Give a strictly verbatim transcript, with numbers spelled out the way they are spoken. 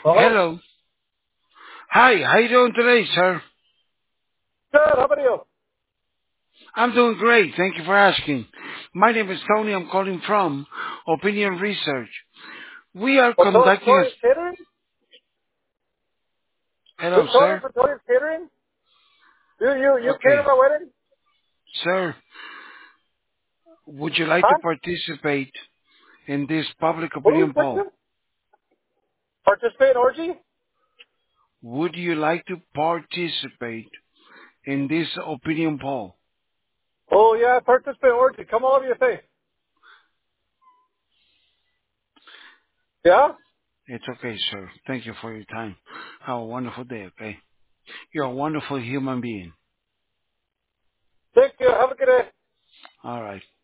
Hello. Hello. Hi, how you doing today, sir? Good. How about you? I'm doing great. Thank you for asking. My name is Tony. I'm calling from Opinion Research. We are Well, Tony, conducting a... Tony's Catering? This Hello, Tony sir. from Tony's Catering? You, you, you cater Okay. my wedding? Sir, would you like to Huh? participate in this public What are we opinion poll? fixing? Participate in orgy? Would you like to participate in this opinion poll? Oh, yeah, participate in orgy. Come all over your face. Yeah? It's okay, sir. Thank you for your time. Have a wonderful day, okay? You're a wonderful human being. Thank you. Have a good day. All right.